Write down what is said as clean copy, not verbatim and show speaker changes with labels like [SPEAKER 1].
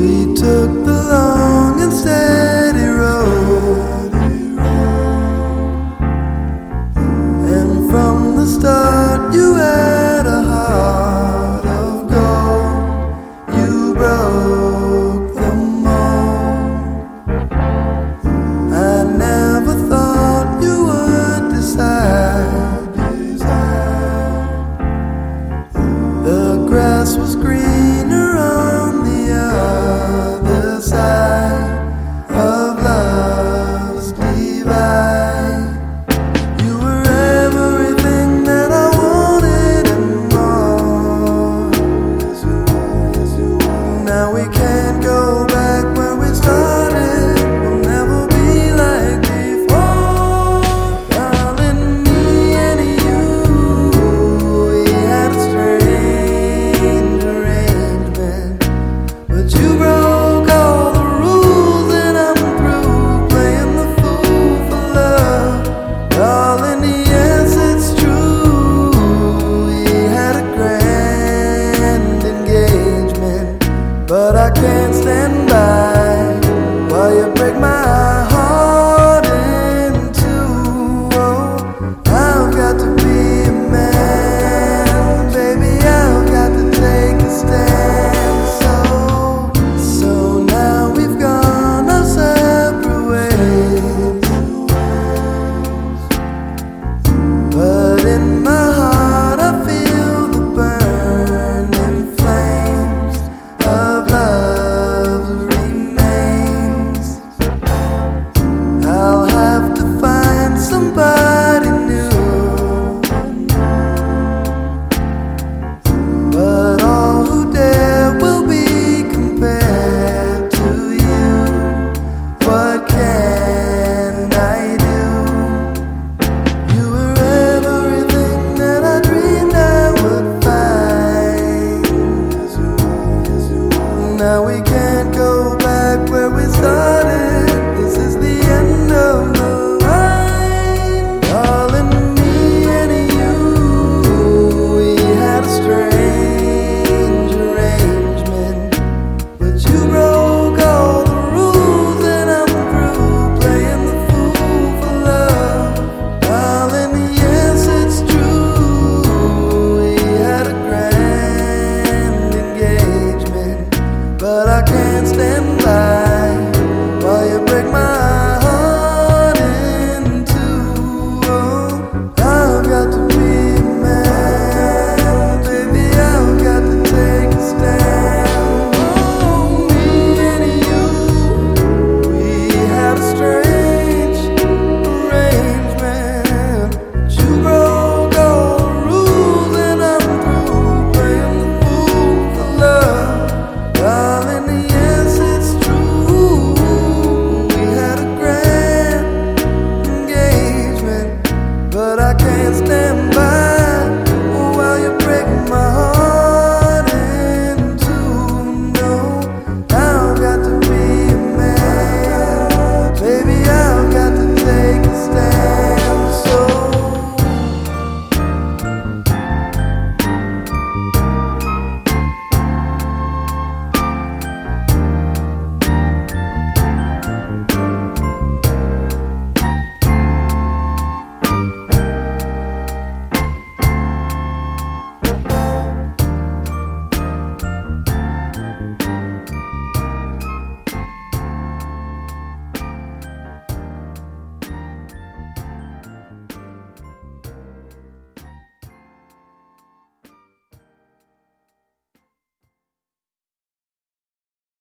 [SPEAKER 1] We took the long and steady road, and from the start you had a heart of gold. You broke the mold. I never thought you would decide. The grass was greener on the other side of love's divide. You were everything that I wanted and more. Now we can't go back where we started. We'll never be like before. Darling, me and you, we had a strange arrangement, but you broke all the rules and I'm through playing the fool for love. Darling, yes, it's true, we had a grand engagement, but I can't stand by while you break my heart in two. Oh, I've got to be a man, baby, I've got to take a stand. So now we've gone our separate ways, but in my heart I feel the burning flames of love remains. I'll have to find somebody new, but all who dare will be compared to you. What can I do? You were everything that I dreamed I would find. Now we can't go back where we started. This is the